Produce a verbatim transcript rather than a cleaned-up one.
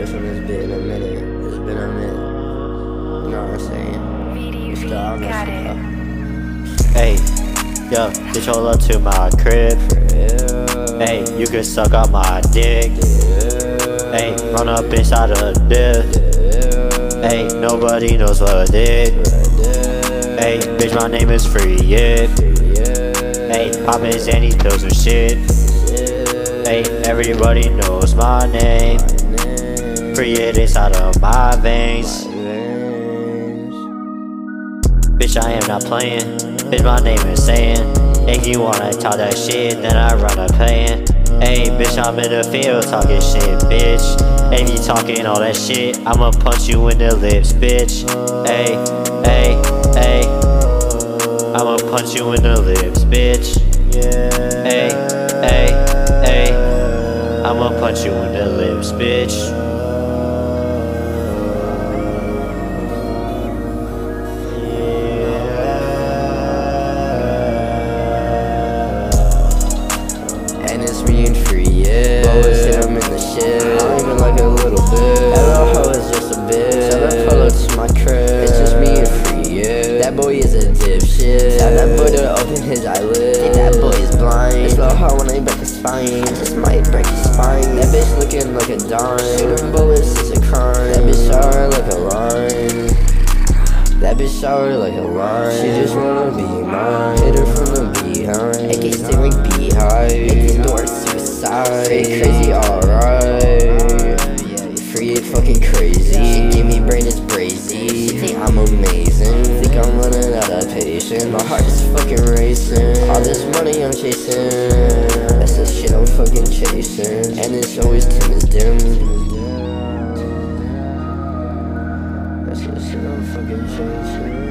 this one. It's been a minute. It's been a minute. You know what I'm saying? You still on this stuff. Hey, yo, bitch, hold up to my crib. Hey, you can suck on my dick. Hey, run up inside of the dip. Hey, nobody knows what it is. Hey, bitch, my name is Free It. Hey, poppin' Zanny pills and shit. Hey, everybody knows my name. Free It inside of my veins. Bitch, I am not playing. Bitch, my name is saying. If you wanna talk that shit, then I run a paying. Hey, bitch, I'm in the field talking shit, bitch. If you talking all that shit, I'ma punch you in the lips, bitch. Hey, hey, hey, I'ma punch you in the lips, bitch. Hey, hey, hey, I'ma punch you in the lips, bitch. Me and Free It. Always hit him in the shit. I don't even like a little bit. That little hoe is just a bitch. So that pull up to my crib. It's just me and Free It. That boy is a dipshit. Tell that boy to open his eyelids. Think that boy is blind. This little hoe when I break his spine. I just might break his spine. That bitch looking like a dime. Shooting bullets is a crime. That bitch shower like a line. That bitch shower like a line. She just wanna be mine. Hit her from the behind. A K steering beehive. Make these doors suicide. Free crazy, alright. Free It fucking crazy. She give me brain, it's brazy. She think I'm amazing. Think I'm running out of patience. My heart is fucking racing. All this money I'm chasing. That's the shit I'm fucking chasing. And it's always Tim is dim. That's the shit I'm fucking chasing.